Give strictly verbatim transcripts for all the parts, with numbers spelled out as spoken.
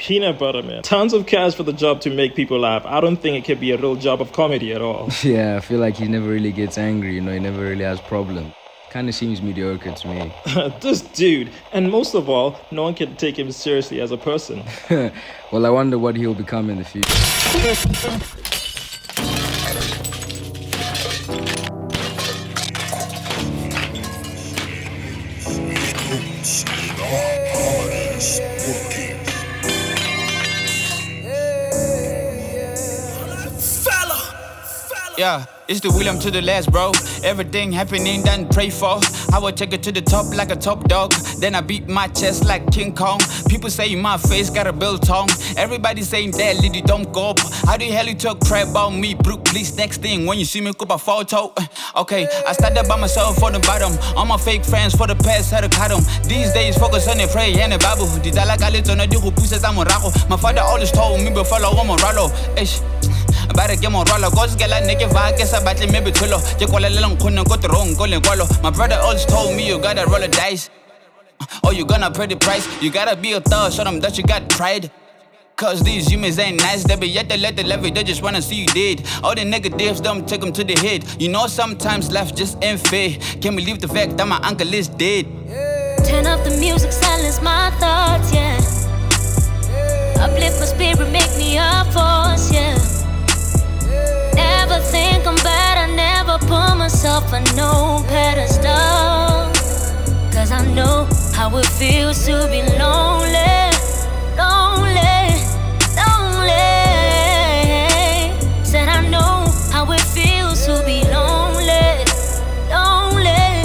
Peanut butter, man. Tons of cash for the job to make people laugh. I don't think it could be a real job of comedy at all. Yeah, I feel like he never really gets angry, you know, he never really has problems. Kind of seems mediocre to me. This dude. And most of all, no one can take him seriously as a person. Well, I wonder what he'll become in the future. Yeah, it's the William to the last, bro. Everything happening, done pray for. I will take it to the top like a top dog. Then I beat my chest like King Kong. People say my face got a built tongue. Everybody saying that lady don't go up. How the hell you talk crap about me, bro? Please, next thing when you see me, coop a photo. Okay, I started by myself for the bottom. All my fake fans for the past had to cut them. These days, focus on the pray and the Bible. Did I like a little on the who pushes I'm My father always told me before I want Moralo. Ish. Bara ke morwalo cause ke la neke va ke sa batle me bethulo ke kolelela nkgonne ko trong ko lekwalo. My brother always told me you gotta roll the dice or you gonna pay the price. You gotta be a thug, show them that you got pride. Cause these humans ain't nice, they be yet they let the level, they just wanna see you dead. All the negatives, them take them to the head. You know sometimes life just ain't fair. Can't believe the fact that my uncle is dead. Turn up the music, silence my thoughts, yeah. Uplift my spirit, make me a force, yeah. Never think I'm bad, I never put myself on no pedestal. Cause I know how it feels to be lonely, lonely, lonely. Said I know how it feels to be lonely, lonely,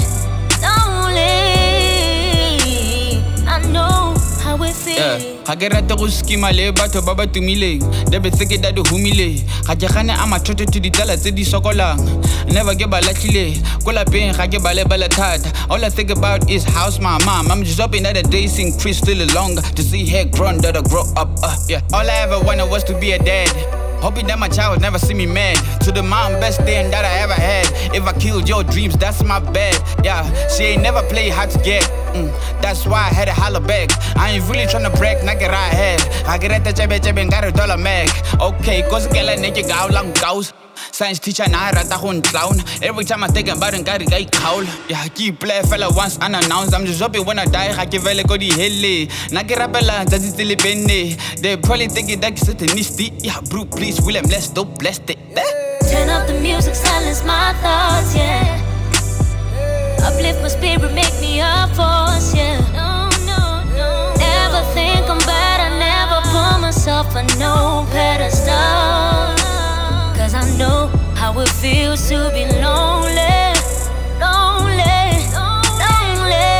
lonely. I know how it feels. Yeah. I get at the schema, but Baba to me. They be thinking that the humile. I just I'm a traitor to the dollar to the socola. Never get by luckily. Cola pain, I get by tat. All I think about is house my mom. I'm just hoping that the days increase still longer to see her grown that I grow up. Uh, yeah. All I ever wanted was to be a dad. Hoping that my child never see me mad. To the mom, best thing that I ever had. If I killed your dreams, that's my bad. Yeah, she ain't never played hard to get. Mm, that's why I had to holler back. I ain't really tryna break, not get right head. I get at the jabba jabba and got a dollar mag. Okay, cause get like nigga go long goes. Science teacher na rata hun clown. Every time I think about it, got a guy cowl. Yeah, I keep play fella once unannounced. I'm just hoping when I die, I give a go the hell. Nagerabella, that's still penny. They probably thinking that it's a nisty. Yeah, bro, please, William, let's do bless it. Turn up the music, silence my thoughts, yeah. Uplift my spirit, make me a force, yeah. No, no, no. Never think I'm bad, I never put myself on no pedestal. Cause I know how it feels to be lonely, lonely, lonely.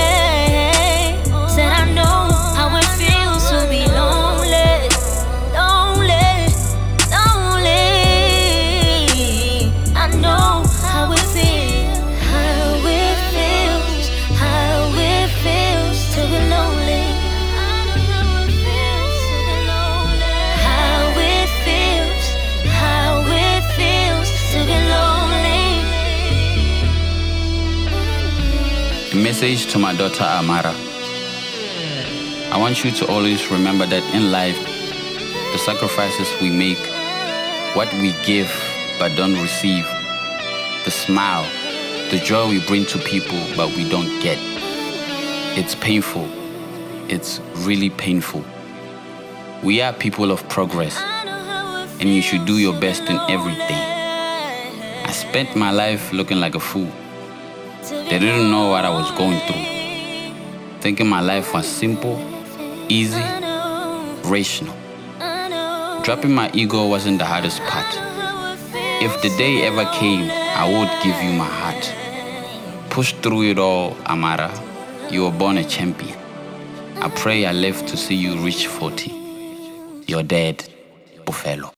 Said I know how it feels to be lonely, lonely, lonely. I know how it feels, how it feels, how it feels to be lonely. Message to my daughter Amara. I want you to always remember that in life, the sacrifices we make, what we give but don't receive, the smile, the joy we bring to people but we don't get. It's painful. It's really painful. We are people of progress, and you should do your best in everything. I spent my life looking like a fool. They didn't know what I was going through. Thinking my life was simple, easy, rational. Dropping my ego wasn't the hardest part. If the day ever came, I would give you my heart. Push through it all, Amara. You were born a champion. I pray I live to see you reach forty. Your dad, Buffalo.